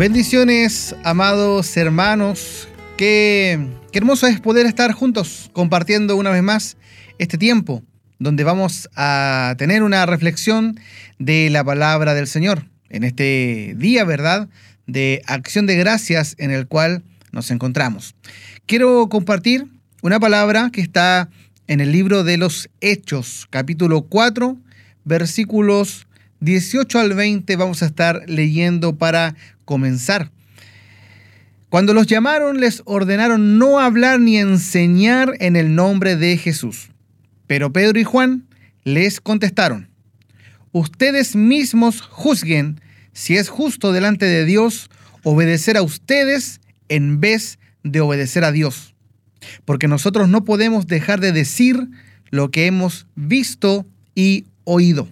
Bendiciones, amados hermanos. Qué hermoso es poder estar juntos compartiendo una vez más este tiempo donde vamos a tener una reflexión de la palabra del Señor en este día, ¿verdad?, de acción de gracias en el cual nos encontramos. Quiero compartir una palabra que está en el libro de los Hechos, capítulo 4, versículos 18 al 20. Vamos a estar leyendo para comenzar. Cuando los llamaron, les ordenaron no hablar ni enseñar en el nombre de Jesús. Pero Pedro y Juan les contestaron: ustedes mismos juzguen si es justo delante de Dios obedecer a ustedes en vez de obedecer a Dios. Porque nosotros no podemos dejar de decir lo que hemos visto y oído.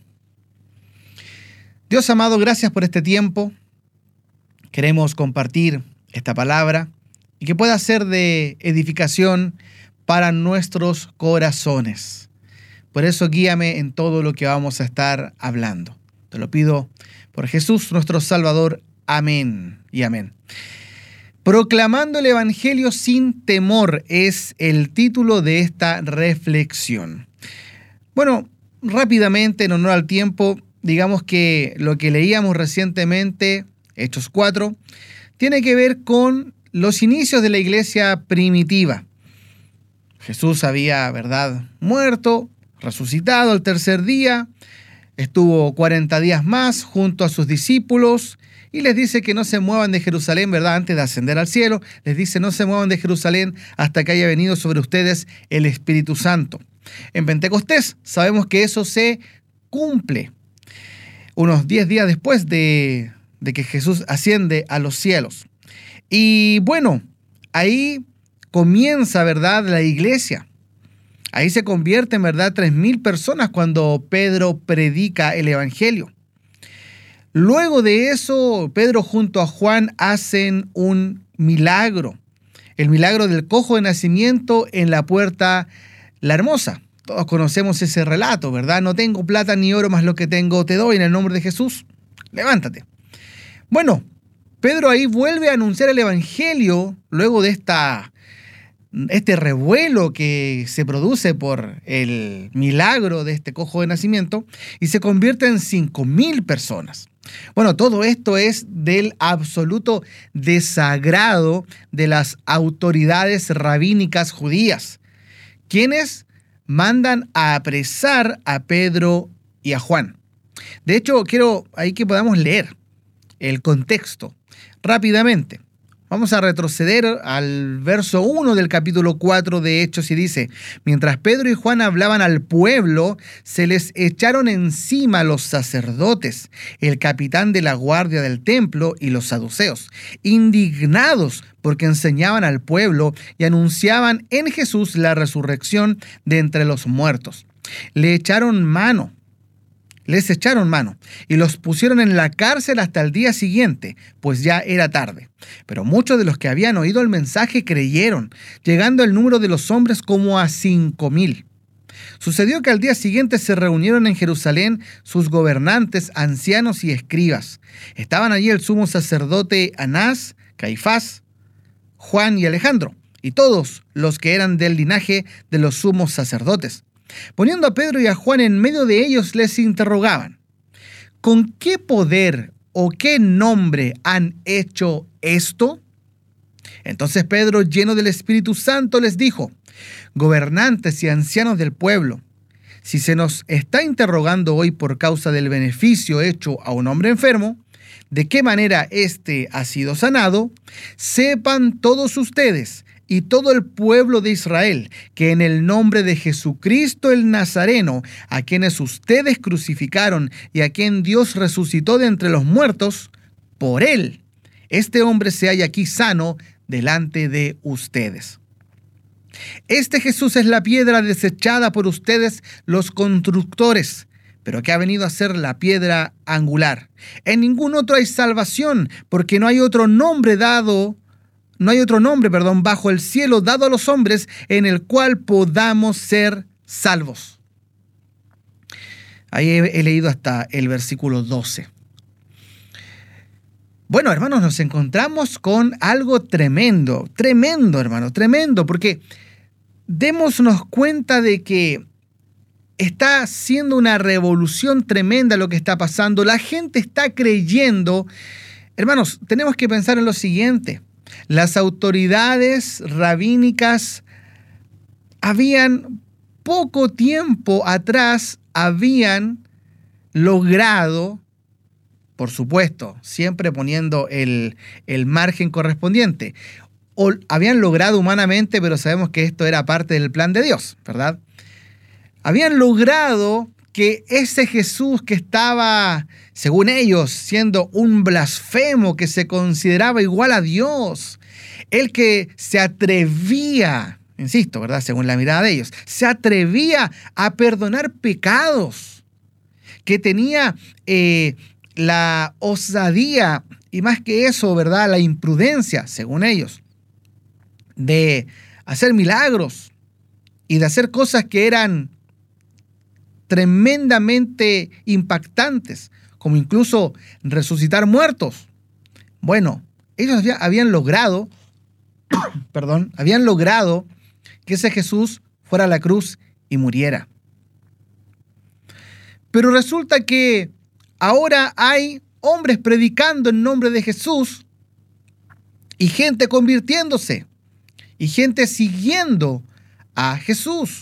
Dios amado, gracias por este tiempo. Queremos compartir esta palabra y que pueda ser de edificación para nuestros corazones. Por eso guíame en todo lo que vamos a estar hablando. Te lo pido por Jesús nuestro Salvador. Amén y amén. Proclamando el Evangelio sin temor es el título de esta reflexión. Bueno, rápidamente, en honor al tiempo, digamos que lo que leíamos recientemente, Hechos 4, tiene que ver con los inicios de la iglesia primitiva. Jesús había, ¿verdad?, muerto, resucitado al tercer día, estuvo 40 días más junto a sus discípulos y les dice que no se muevan de Jerusalén, ¿verdad?, antes de ascender al cielo. Les dice: no se muevan de Jerusalén hasta que haya venido sobre ustedes el Espíritu Santo. En Pentecostés sabemos que eso se cumple unos 10 días después de que Jesús asciende a los cielos. Y bueno, ahí comienza, ¿verdad?, la iglesia. Ahí se convierten, ¿verdad?, 3,000 personas cuando Pedro predica el Evangelio. Luego de eso, Pedro junto a Juan hacen un milagro. El milagro del cojo de nacimiento en la puerta La Hermosa. Todos conocemos ese relato, ¿verdad? No tengo plata ni oro, más lo que tengo te doy, en el nombre de Jesús, levántate. Bueno, Pedro ahí vuelve a anunciar el Evangelio luego de este revuelo que se produce por el milagro de este cojo de nacimiento y se convierte en 5,000 personas. Bueno, todo esto es del absoluto desagrado de las autoridades rabínicas judías, quienes mandan a apresar a Pedro y a Juan. De hecho, quiero ahí que podamos leer el contexto rápidamente. Vamos a retroceder al verso 1 del capítulo 4 de Hechos y dice: mientras Pedro y Juan hablaban al pueblo, se les echaron encima los sacerdotes, el capitán de la guardia del templo y los saduceos, indignados porque enseñaban al pueblo y anunciaban en Jesús la resurrección de entre los muertos. Les echaron mano y los pusieron en la cárcel hasta el día siguiente, pues ya era tarde. Pero muchos de los que habían oído el mensaje creyeron, llegando el número de los hombres como a 5,000. Sucedió que al día siguiente se reunieron en Jerusalén sus gobernantes, ancianos y escribas. Estaban allí el sumo sacerdote Anás, Caifás, Juan y Alejandro, y todos los que eran del linaje de los sumos sacerdotes. Poniendo a Pedro y a Juan en medio de ellos, les interrogaban: ¿con qué poder o qué nombre han hecho esto? Entonces Pedro, lleno del Espíritu Santo, les dijo: gobernantes y ancianos del pueblo, si se nos está interrogando hoy por causa del beneficio hecho a un hombre enfermo, de qué manera éste ha sido sanado, sepan todos ustedes y todo el pueblo de Israel que en el nombre de Jesucristo el Nazareno, a quienes ustedes crucificaron y a quien Dios resucitó de entre los muertos, por él, este hombre se halla aquí sano delante de ustedes. Este Jesús es la piedra desechada por ustedes los constructores, pero que ha venido a ser la piedra angular. En ningún otro hay salvación, porque no hay otro nombre bajo el cielo dado a los hombres en el cual podamos ser salvos. Ahí he leído hasta el versículo 12. Bueno, hermanos, nos encontramos con algo tremendo, hermano, tremendo, porque démonos cuenta de que está siendo una revolución tremenda lo que está pasando. La gente está creyendo. Hermanos, tenemos que pensar en lo siguiente. Las autoridades rabínicas habían poco tiempo atrás, habían logrado, por supuesto, siempre poniendo el margen correspondiente, o habían logrado humanamente, pero sabemos que esto era parte del plan de Dios, ¿verdad? Habían logrado que ese Jesús que estaba, según ellos, siendo un blasfemo, que se consideraba igual a Dios, el que se atrevía, insisto, ¿verdad? Según la mirada de ellos, se atrevía a perdonar pecados, que tenía la osadía y más que eso, ¿verdad? La imprudencia, según ellos, de hacer milagros y de hacer cosas que eran tremendamente impactantes, como incluso resucitar muertos. Bueno, ellos habían logrado, habían logrado que ese Jesús fuera a la cruz y muriera. Pero resulta que ahora hay hombres predicando en nombre de Jesús y gente convirtiéndose y gente siguiendo a Jesús.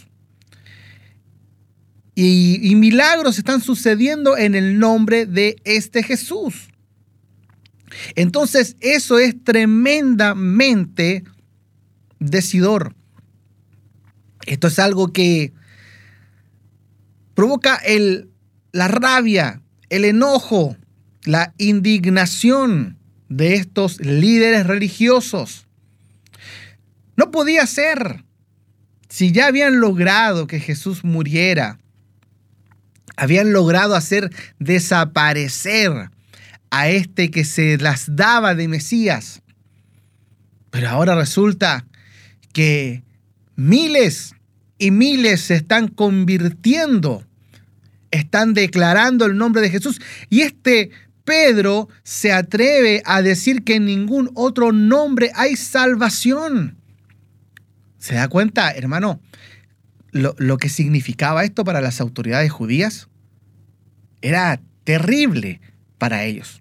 Y milagros están sucediendo en el nombre de este Jesús. Entonces, eso es tremendamente decidor. Esto es algo que provoca la rabia, el enojo, la indignación de estos líderes religiosos. No podía ser. Si ya habían logrado que Jesús muriera, habían logrado hacer desaparecer a este que se las daba de Mesías. Pero ahora resulta que miles y miles se están convirtiendo, están declarando el nombre de Jesús. Y este Pedro se atreve a decir que en ningún otro nombre hay salvación. ¿Se da cuenta, hermano? Lo que significaba esto para las autoridades judías era terrible para ellos.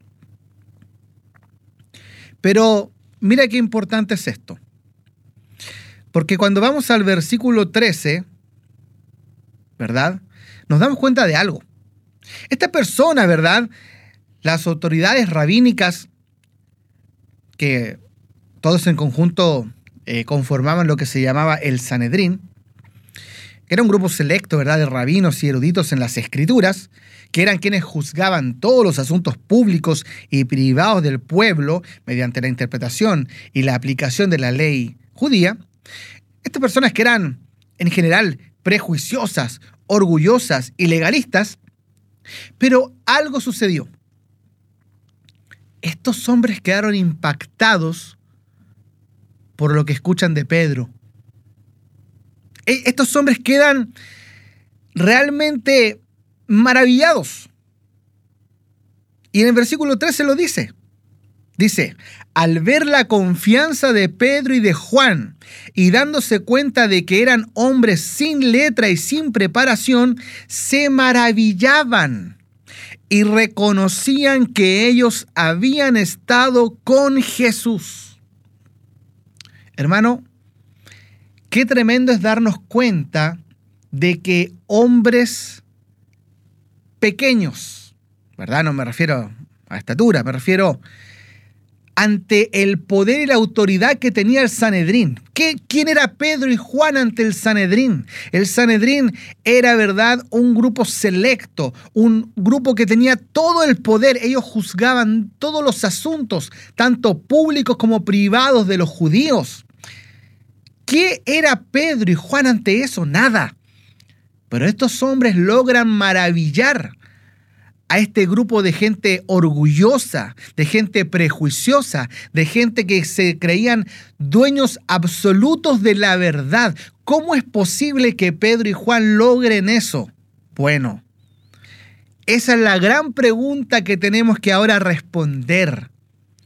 Pero mira qué importante es esto. Porque cuando vamos al versículo 13, ¿verdad? Nos damos cuenta de algo. Esta persona, ¿verdad? Las autoridades rabínicas, que todos en conjunto conformaban lo que se llamaba el Sanedrín, que era un grupo selecto, ¿verdad?, de rabinos y eruditos en las Escrituras, que eran quienes juzgaban todos los asuntos públicos y privados del pueblo mediante la interpretación y la aplicación de la ley judía. Estas personas que eran, en general, prejuiciosas, orgullosas y legalistas, pero algo sucedió. Estos hombres quedaron impactados por lo que escuchan de Pedro. Estos hombres quedan realmente maravillados. Y en el versículo 13 lo dice. Dice, al ver la confianza de Pedro y de Juan y dándose cuenta de que eran hombres sin letra y sin preparación, se maravillaban y reconocían que ellos habían estado con Jesús. Hermano, qué tremendo es darnos cuenta de que hombres pequeños, ¿verdad? No me refiero a estatura, me refiero ante el poder y la autoridad que tenía el Sanedrín. ¿Quién era Pedro y Juan ante el Sanedrín? El Sanedrín era, ¿verdad?, un grupo selecto, un grupo que tenía todo el poder. Ellos juzgaban todos los asuntos, tanto públicos como privados de los judíos. ¿Qué era Pedro y Juan ante eso? Nada. Pero estos hombres logran maravillar a este grupo de gente orgullosa, de gente prejuiciosa, de gente que se creían dueños absolutos de la verdad. ¿Cómo es posible que Pedro y Juan logren eso? Bueno, esa es la gran pregunta que tenemos que ahora responder.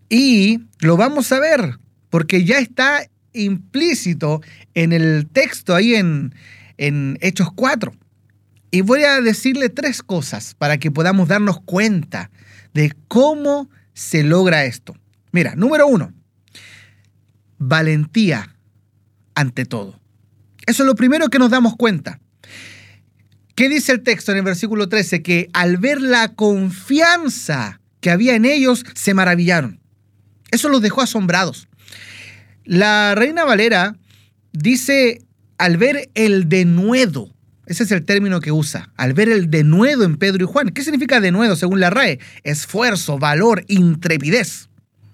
Y lo vamos a ver, porque ya está implícito en el texto ahí en Hechos 4. Y voy a decirle 3 cosas para que podamos darnos cuenta de cómo se logra esto. Mira, número 1, valentía ante todo. Eso es lo primero que nos damos cuenta. ¿Qué dice el texto en el versículo 13? Que al ver la confianza que había en ellos, se maravillaron. Eso los dejó asombrados. La Reina Valera dice, al ver el denuedo. Ese es el término que usa. Al ver el denuedo en Pedro y Juan. ¿Qué significa denuedo según la RAE? Esfuerzo, valor, intrepidez.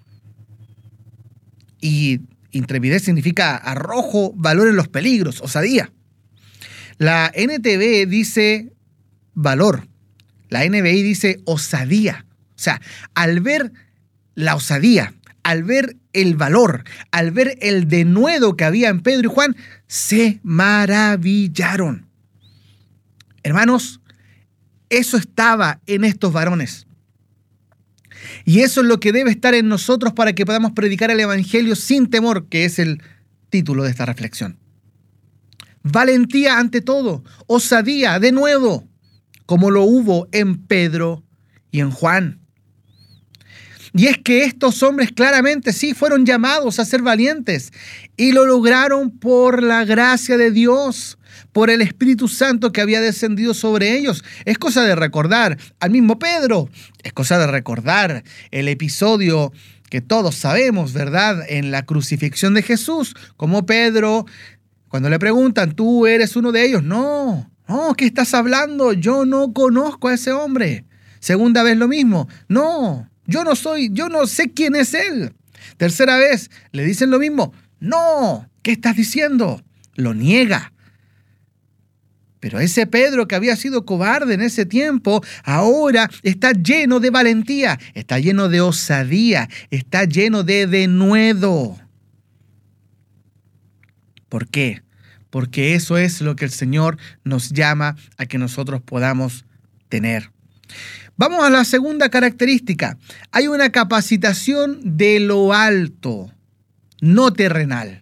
Y intrepidez significa arrojo, valor en los peligros, osadía. La NTV dice valor. La NBI dice osadía. O sea, al ver la osadía, al ver el valor, al ver el denuedo que había en Pedro y Juan, se maravillaron. Hermanos, eso estaba en estos varones. Y eso es lo que debe estar en nosotros para que podamos predicar el Evangelio sin temor, que es el título de esta reflexión. Valentía ante todo, osadía, denuedo, como lo hubo en Pedro y en Juan. Y es que estos hombres claramente sí fueron llamados a ser valientes y lo lograron por la gracia de Dios, por el Espíritu Santo que había descendido sobre ellos. Es cosa de recordar al mismo Pedro, es cosa de recordar el episodio que todos sabemos, ¿verdad? En la crucifixión de Jesús, como Pedro, cuando le preguntan, ¿tú eres uno de ellos? No, ¿qué estás hablando? Yo no conozco a ese hombre. Segunda vez lo mismo, no. Yo no sé quién es él. Tercera vez, le dicen lo mismo. No, ¿qué estás diciendo? Lo niega. Pero ese Pedro que había sido cobarde en ese tiempo, ahora está lleno de valentía, está lleno de osadía, está lleno de denuedo. ¿Por qué? Porque eso es lo que el Señor nos llama a que nosotros podamos tener. Vamos a la segunda característica. Hay una capacitación de lo alto, no terrenal.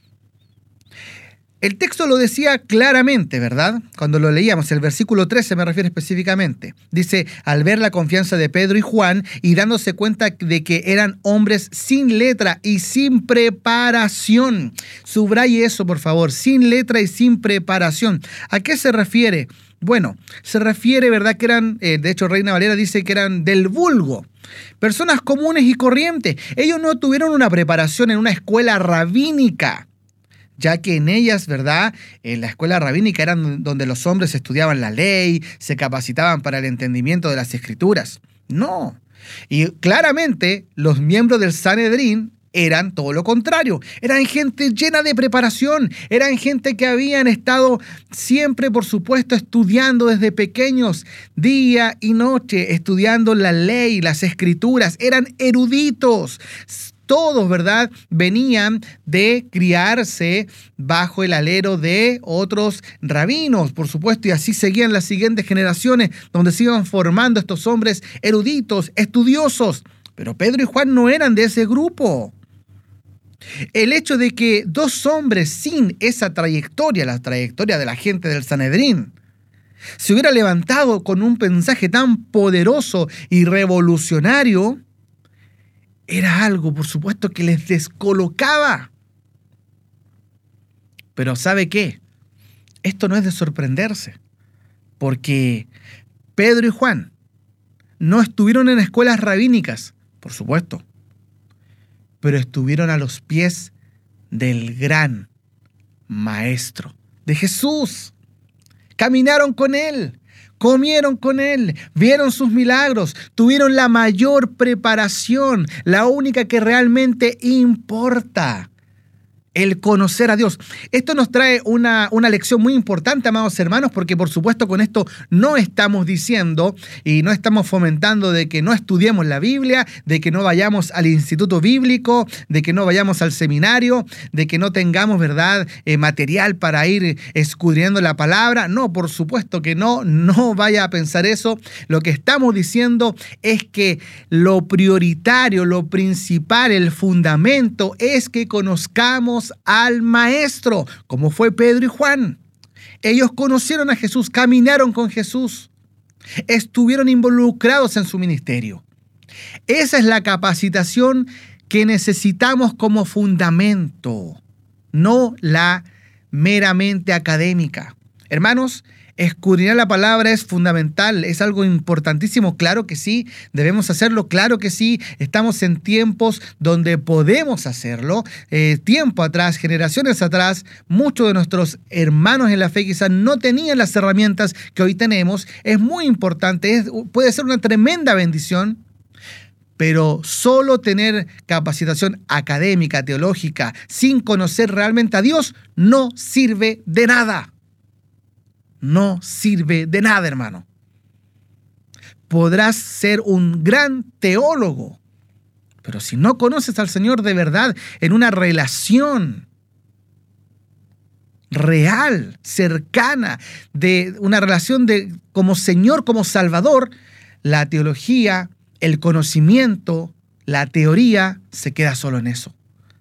El texto lo decía claramente, ¿verdad? Cuando lo leíamos, el versículo 13 me refiero específicamente. Dice, al ver la confianza de Pedro y Juan y dándose cuenta de que eran hombres sin letra y sin preparación. Subraye eso, por favor, sin letra y sin preparación. ¿A qué se refiere? Bueno, se refiere, ¿verdad? Que eran, de hecho, Reina Valera dice que eran del vulgo. Personas comunes y corrientes. Ellos no tuvieron una preparación en una escuela rabínica, ya que en ellas, ¿verdad? En la escuela rabínica eran donde los hombres estudiaban la ley, se capacitaban para el entendimiento de las escrituras. No. Y claramente los miembros del Sanedrín eran todo lo contrario. Eran gente llena de preparación. Eran gente que habían estado siempre, por supuesto, estudiando desde pequeños, día y noche, estudiando la ley, las escrituras. Eran eruditos. Todos, ¿verdad?, venían de criarse bajo el alero de otros rabinos, por supuesto, y así seguían las siguientes generaciones, donde se iban formando estos hombres eruditos, estudiosos. Pero Pedro y Juan no eran de ese grupo. El hecho de que 2 hombres sin esa trayectoria, la trayectoria de la gente del Sanedrín, se hubiera levantado con un mensaje tan poderoso y revolucionario, era algo, por supuesto, que les descolocaba. Pero ¿sabe qué? Esto no es de sorprenderse, porque Pedro y Juan no estuvieron en escuelas rabínicas, por supuesto, pero estuvieron a los pies del gran maestro, de Jesús. Caminaron con él, comieron con él, vieron sus milagros, tuvieron la mayor preparación, la única que realmente importa. El conocer a Dios. Esto nos trae una lección muy importante, amados hermanos, porque por supuesto con esto no estamos diciendo y no estamos fomentando de que no estudiemos la Biblia, de que no vayamos al instituto bíblico, de que no vayamos al seminario, de que no tengamos, ¿verdad?, material para ir escudriñando la palabra. No, por supuesto que no vaya a pensar eso. Lo que estamos diciendo es que lo prioritario, lo principal, el fundamento es que conozcamos al Maestro, como fue Pedro y Juan. Ellos conocieron a Jesús, caminaron con Jesús, estuvieron involucrados en su ministerio. Esa es la capacitación que necesitamos como fundamento, no la meramente académica. Hermanos, escudriñar la palabra es fundamental, es algo importantísimo, claro que sí, debemos hacerlo, claro que sí, estamos en tiempos donde podemos hacerlo. Tiempo atrás, generaciones atrás, muchos de nuestros hermanos en la fe quizás no tenían las herramientas que hoy tenemos. Es muy importante, puede ser una tremenda bendición, pero solo tener capacitación académica, teológica, sin conocer realmente a Dios, no sirve de nada. No sirve de nada, hermano. Podrás ser un gran teólogo, pero si no conoces al Señor de verdad, en una relación real, cercana, de una relación como Señor, como Salvador, la teología, el conocimiento, la teoría, se queda solo en eso.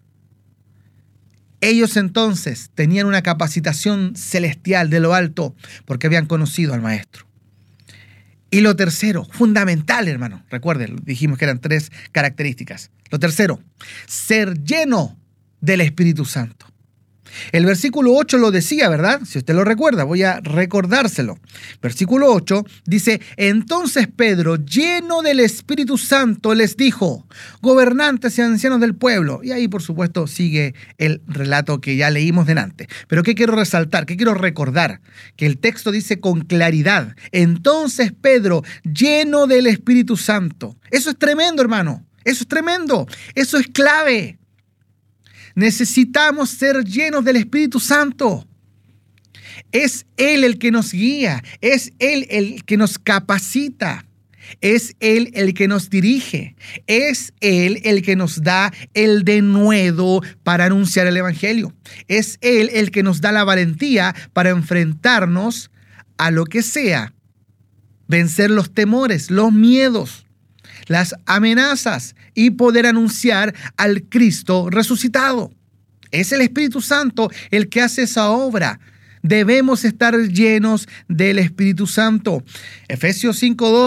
Ellos entonces tenían una capacitación celestial de lo alto porque habían conocido al Maestro. Y lo tercero, fundamental, hermano, recuerden, dijimos que eran 3 características. Lo tercero, ser lleno del Espíritu Santo. El versículo 8 lo decía, ¿verdad? Si usted lo recuerda, voy a recordárselo. Versículo 8 dice: entonces Pedro, lleno del Espíritu Santo, les dijo: gobernantes y ancianos del pueblo. Y ahí, por supuesto, sigue el relato que ya leímos delante. Pero ¿qué quiero resaltar? ¿Qué quiero recordar? Que el texto dice con claridad: entonces Pedro, lleno del Espíritu Santo. Eso es tremendo, hermano. Eso es tremendo. Eso es clave. Necesitamos ser llenos del Espíritu Santo. Es Él el que nos guía, es Él el que nos capacita, es Él el que nos dirige, es Él el que nos da el denuedo para anunciar el Evangelio, es Él el que nos da la valentía para enfrentarnos a lo que sea, vencer los temores, los miedos, las amenazas y poder anunciar al Cristo resucitado. Es el Espíritu Santo el que hace esa obra. Debemos estar llenos del Espíritu Santo. Efesios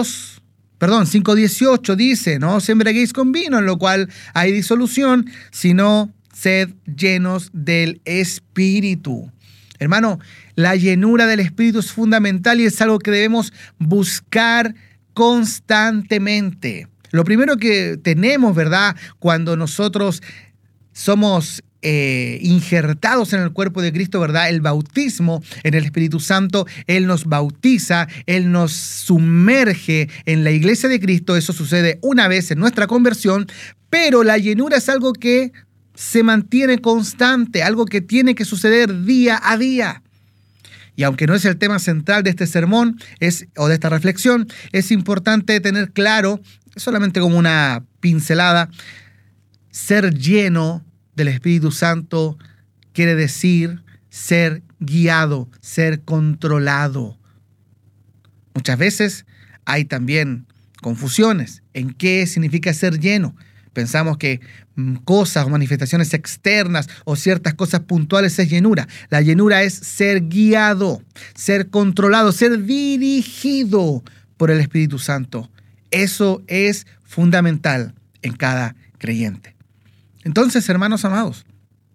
5:18 dice: no os embriaguéis con vino, en lo cual hay disolución, sino sed llenos del Espíritu. Hermano, la llenura del Espíritu es fundamental y es algo que debemos buscar constantemente. Lo primero que tenemos, ¿verdad?, cuando nosotros somos injertados en el cuerpo de Cristo, ¿verdad?, el bautismo en el Espíritu Santo, Él nos bautiza, Él nos sumerge en la iglesia de Cristo. Eso sucede una vez en nuestra conversión, pero la llenura es algo que se mantiene constante, algo que tiene que suceder día a día. Y aunque no es el tema central de este sermón o de esta reflexión, es importante tener claro, solamente como una pincelada, ser lleno del Espíritu Santo quiere decir ser guiado, ser controlado. Muchas veces hay también confusiones en qué significa ser lleno. Pensamos que cosas o manifestaciones externas o ciertas cosas puntuales es llenura. La llenura es ser guiado, ser controlado, ser dirigido por el Espíritu Santo. Eso es fundamental en cada creyente. Entonces, hermanos amados,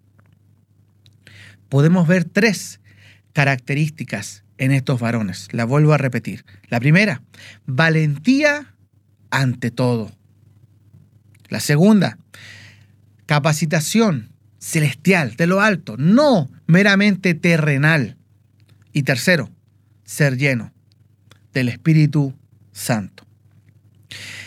podemos ver 3 características en estos varones. La vuelvo a repetir. La primera, valentía ante todo. La segunda, capacitación celestial, de lo alto, no meramente terrenal. Y tercero, ser lleno del Espíritu Santo.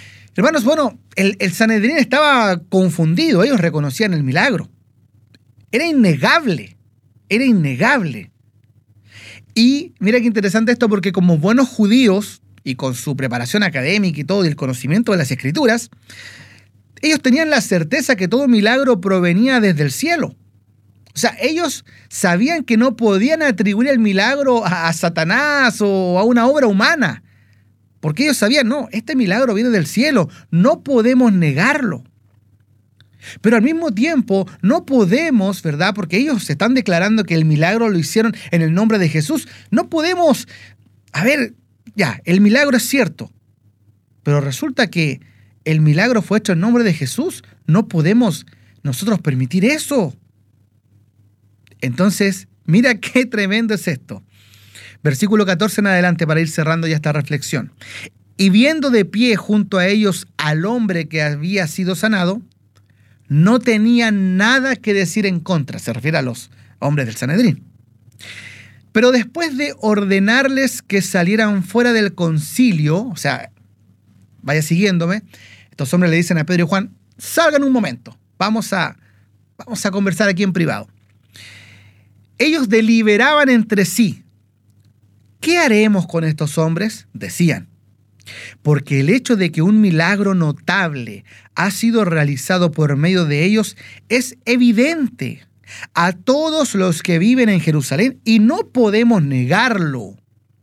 Hermanos, bueno, el Sanedrín estaba confundido. Ellos reconocían el milagro. Era innegable, era innegable. Y mira qué interesante esto, porque como buenos judíos, y con su preparación académica y todo, y el conocimiento de las Escrituras, ellos tenían la certeza que todo milagro provenía desde el cielo. O sea, ellos sabían que no podían atribuir el milagro a Satanás o a una obra humana, porque ellos sabían, no, este milagro viene del cielo, no podemos negarlo. Pero al mismo tiempo no podemos, ¿verdad? Porque ellos se están declarando que el milagro lo hicieron en el nombre de Jesús. No podemos, ya, el milagro es cierto, pero resulta que el milagro fue hecho en nombre de Jesús. No podemos nosotros permitir eso. Entonces, mira qué tremendo es esto. Versículo 14 en adelante, para ir cerrando ya esta reflexión. Y viendo de pie junto a ellos al hombre que había sido sanado, no tenían nada que decir en contra. Se refiere a los hombres del Sanedrín. Pero después de ordenarles que salieran fuera del concilio, o sea, vaya siguiéndome, estos hombres le dicen a Pedro y Juan, salgan un momento, vamos a conversar aquí en privado. Ellos deliberaban entre sí. ¿Qué haremos con estos hombres?, decían. Porque el hecho de que un milagro notable ha sido realizado por medio de ellos es evidente a todos los que viven en Jerusalén y no podemos negarlo.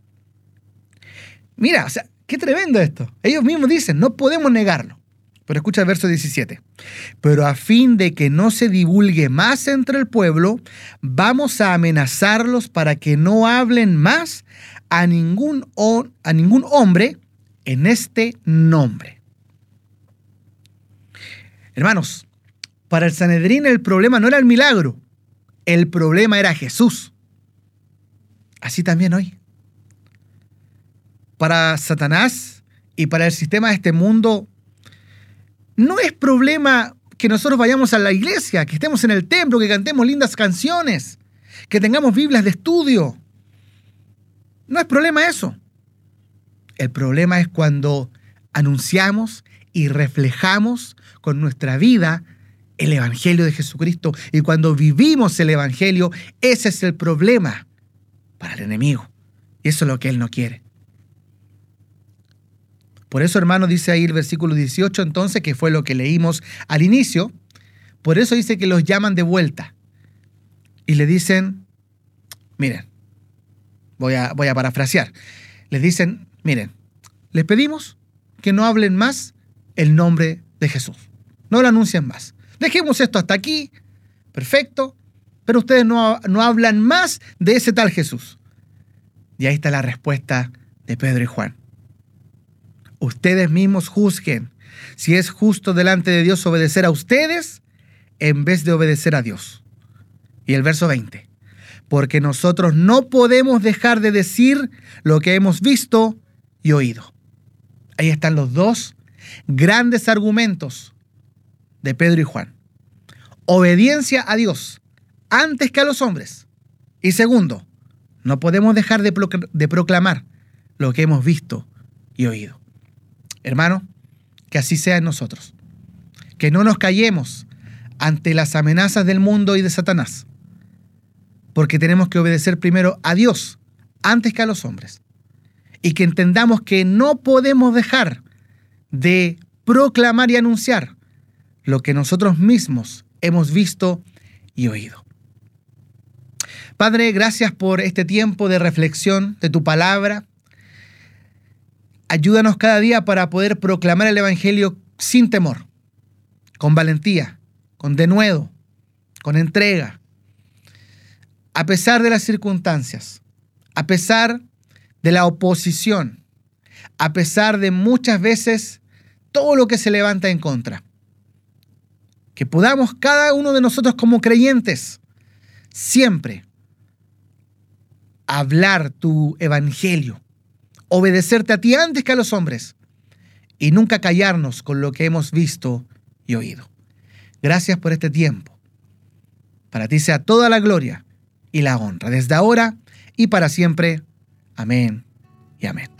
Mira, o sea, qué tremendo esto. Ellos mismos dicen, no podemos negarlo. Pero escucha el verso 17. Pero a fin de que no se divulgue más entre el pueblo, vamos a amenazarlos para que no hablen más a ningún hombre en este nombre. Hermanos, para el Sanedrín el problema no era el milagro, el problema era Jesús. Así también hoy. Para Satanás y para el sistema de este mundo, no es problema que nosotros vayamos a la iglesia, que estemos en el templo, que cantemos lindas canciones, que tengamos Biblias de estudio. No es problema eso. El problema es cuando anunciamos y reflejamos con nuestra vida el Evangelio de Jesucristo. Y cuando vivimos el Evangelio, ese es el problema para el enemigo. Y eso es lo que él no quiere. Por eso, hermano, dice ahí el versículo 18, entonces, que fue lo que leímos al inicio. Por eso dice que los llaman de vuelta. Y le dicen, miren, voy a parafrasear. Les dicen, miren, les pedimos que no hablen más el nombre de Jesús. No lo anuncien más. Dejemos esto hasta aquí, perfecto, pero ustedes no hablan más de ese tal Jesús. Y ahí está la respuesta de Pedro y Juan. Ustedes mismos juzguen si es justo delante de Dios obedecer a ustedes en vez de obedecer a Dios. Y el verso 20. Porque nosotros no podemos dejar de decir lo que hemos visto y oído. Ahí están los dos grandes argumentos de Pedro y Juan. Obediencia a Dios antes que a los hombres. Y segundo, no podemos dejar de proclamar lo que hemos visto y oído. Hermano, que así sea en nosotros. Que no nos callemos ante las amenazas del mundo y de Satanás. Porque tenemos que obedecer primero a Dios antes que a los hombres. Y que entendamos que no podemos dejar de proclamar y anunciar lo que nosotros mismos hemos visto y oído. Padre, gracias por este tiempo de reflexión de tu palabra. Ayúdanos cada día para poder proclamar el Evangelio sin temor, con valentía, con denuedo, con entrega, a pesar de las circunstancias, a pesar de la oposición, a pesar de muchas veces todo lo que se levanta en contra. Que podamos cada uno de nosotros como creyentes siempre hablar tu evangelio, obedecerte a ti antes que a los hombres y nunca callarnos con lo que hemos visto y oído. Gracias por este tiempo. Para ti sea toda la gloria y la honra desde ahora y para siempre. Amén y amén.